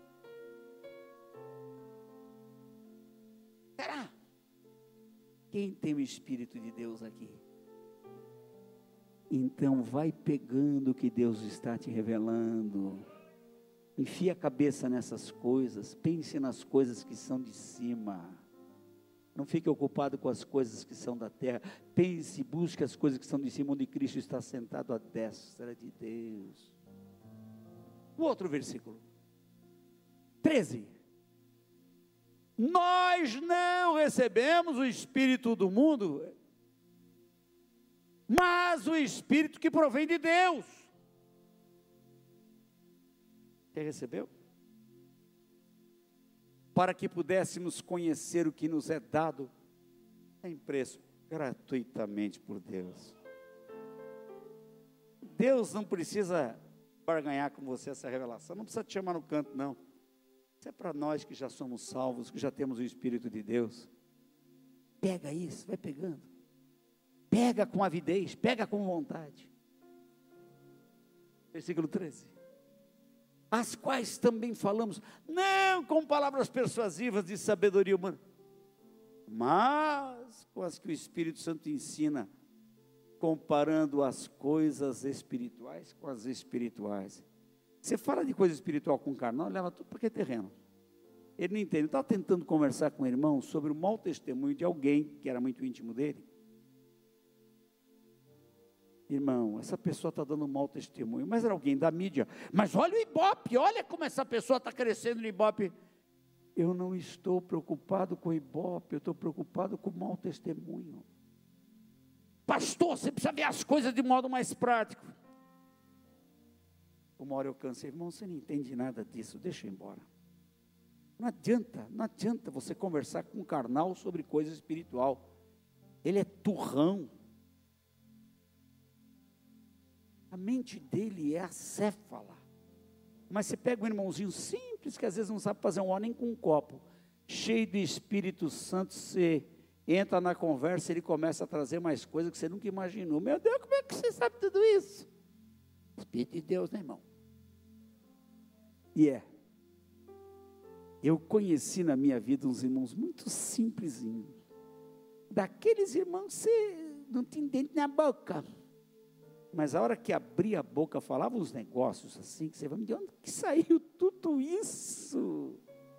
Será? Quem tem o Espírito de Deus aqui? Então vai pegando o que Deus está te revelando. Enfia a cabeça nessas coisas. Pense nas coisas que são de cima. Não fique ocupado com as coisas que são da terra. Pense, busque as coisas que são de cima, onde Cristo está sentado à destra de Deus. O outro versículo 13. Nós não recebemos o Espírito do mundo, mas o Espírito que provém de Deus. Você recebeu? Para que pudéssemos conhecer o que nos é dado sem preço, gratuitamente por Deus. Deus não precisa barganhar com você essa revelação, não precisa te chamar no canto, não. Isso é para nós que já somos salvos, que já temos o Espírito de Deus. Pega isso, vai pegando. Pega com avidez, pega com vontade. Versículo 13. As quais também falamos, não com palavras persuasivas de sabedoria humana, mas com as que o Espírito Santo ensina, comparando as coisas espirituais com as espirituais. Você fala de coisa espiritual com carnal, leva tudo para que é terreno. Ele não entende. Estava tentando conversar com o irmão sobre o mau testemunho de alguém que era muito íntimo dele. Irmão, essa pessoa está dando um mau testemunho, mas era alguém da mídia. Mas olha o Ibope, olha como essa pessoa está crescendo no Ibope. Eu não estou preocupado com o Ibope, eu estou preocupado com o mau testemunho. Pastor, você precisa ver as coisas de modo mais prático. Uma hora eu cansei, irmão, você não entende nada disso, deixa eu ir embora. Não adianta você conversar com um carnal sobre coisa espiritual. Ele é turrão. A mente dele é acéfala. Mas você pega um irmãozinho simples, que às vezes não sabe fazer um óleo nem com um copo, cheio de Espírito Santo, você entra na conversa, ele começa a trazer mais coisas que você nunca imaginou. Meu Deus, como é que você sabe tudo isso? Espírito de Deus, né, irmão? Eu conheci na minha vida uns irmãos muito simplesinhos. Daqueles irmãos que você não tem dente na boca. Mas a hora que abria a boca, falava uns negócios assim, que você vai me dizer, onde que saiu tudo isso?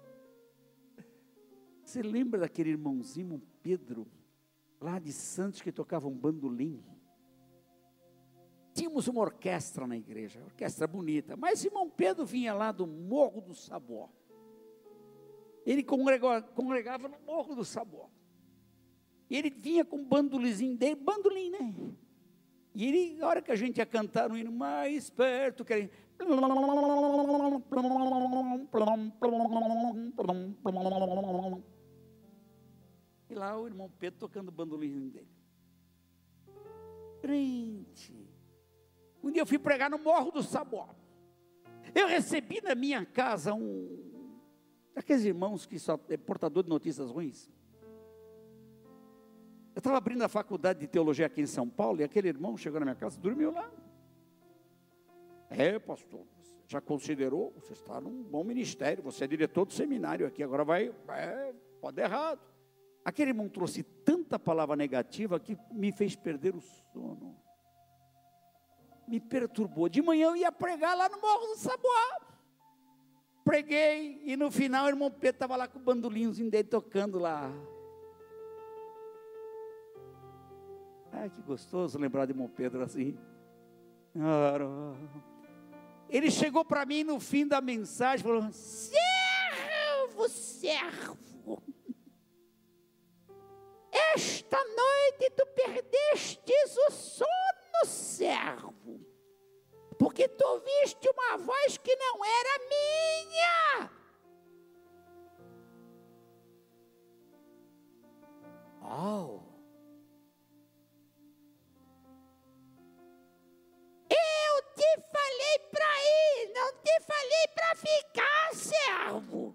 Você lembra daquele irmãozinho Pedro, lá de Santos, que tocava um bandolim? Tínhamos uma orquestra na igreja, orquestra bonita, mas irmão Pedro vinha lá do Morro do Sabó. Ele congregava no Morro do Sabó. E ele vinha com o bandolizinho dele, bandolim, né? E ele, a hora que a gente ia cantar um hino mais perto, que ele... E lá o irmão Pedro tocando o bandolim dele. Crente. Um dia eu fui pregar no Morro do Sabó. Eu recebi na minha casa daqueles irmãos que só é portador de notícias ruins. Eu estava abrindo a faculdade de teologia aqui em São Paulo, e aquele irmão chegou na minha casa, dormiu lá. Pastor, você já considerou? Você está num bom ministério, você é diretor do seminário aqui, agora pode dar errado. Aquele irmão trouxe tanta palavra negativa que me fez perder o sono. Me perturbou. De manhã eu ia pregar lá no Morro do Saboá. Preguei, e no final o irmão Pedro estava lá com o bandolinhozinho dele tocando lá. Ai, que gostoso lembrar de irmão Pedro assim. Ele chegou para mim no fim da mensagem e falou: servo, esta noite tu perdestes o sono, servo, porque tu ouviste uma voz que não era minha. Eu te falei para ir, não te falei para ficar, servo.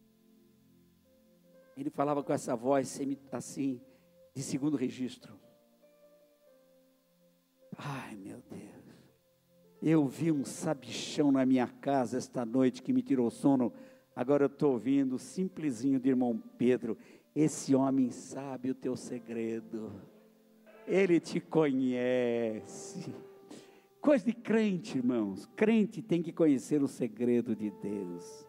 Ele falava com essa voz assim, de segundo registro. Ai, meu Deus. Eu vi um sabichão na minha casa esta noite que me tirou o sono. Agora eu estou ouvindo o simplesinho de irmão Pedro. Esse homem sabe o teu segredo. Ele te conhece. Coisa de crente, irmãos. Crente tem que conhecer o segredo de Deus.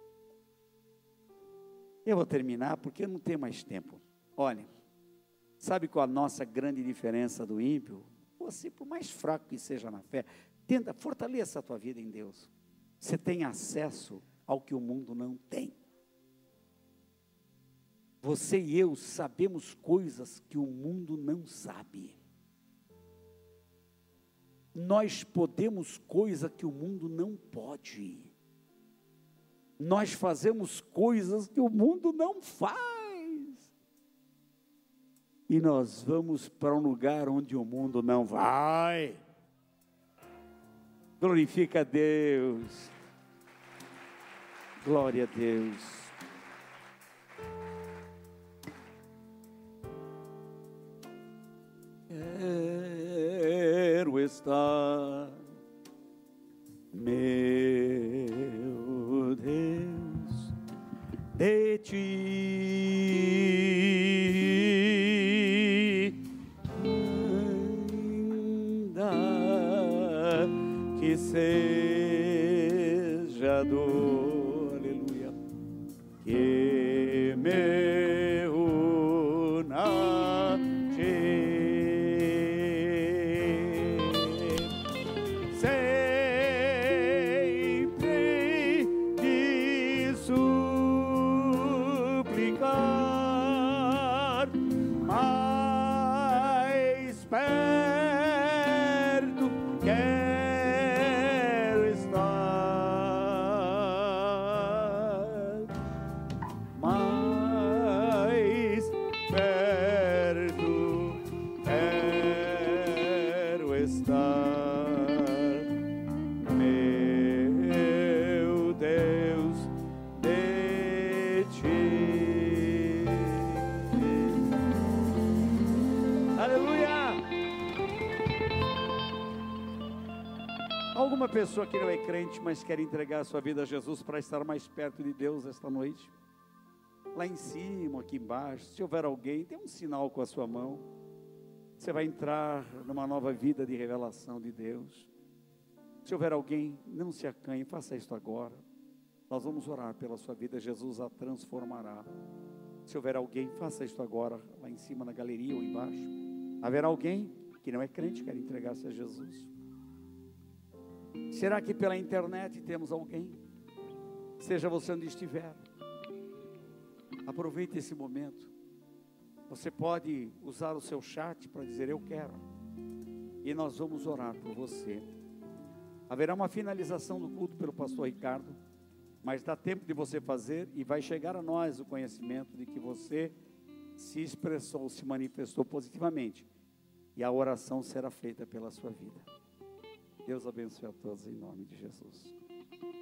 Eu vou terminar porque eu não tenho mais tempo. Olha, sabe qual a nossa grande diferença do ímpio? Você, por mais fraco que seja na fé, tenta, fortaleça a tua vida em Deus. Você tem acesso ao que o mundo não tem. Você e eu sabemos coisas que o mundo não sabe. Nós podemos coisas que o mundo não pode. Nós fazemos coisas que o mundo não faz. E nós vamos para um lugar onde o mundo não vai. Glorifica a Deus. Glória a Deus. Quero estar, meu Deus, de ti, ainda que seja dor, aleluia, que me una a ti. Sempre quis suplicar, mais perto quero estar, mais perto quero estar, meu Deus, de ti. Aleluia! Alguma pessoa que não é crente, mas quer entregar a sua vida a Jesus para estar mais perto de Deus esta noite? Lá em cima, aqui embaixo, se houver alguém, tem um sinal com a sua mão. Você vai entrar numa nova vida de revelação de Deus. Se houver alguém, não se acanhe, faça isso agora. Nós vamos orar pela sua vida, Jesus a transformará. Se houver alguém, faça isso agora, lá em cima na galeria ou embaixo. Haverá alguém que não é crente, quer entregar-se a Jesus? Será que pela internet temos alguém? Seja você onde estiver, aproveite esse momento. Você pode usar o seu chat para dizer eu quero, e nós vamos orar por você. Haverá uma finalização do culto pelo pastor Ricardo, mas dá tempo de você fazer, e vai chegar a nós o conhecimento de que você se expressou, se manifestou positivamente, e a oração será feita pela sua vida. Deus abençoe a todos em nome de Jesus.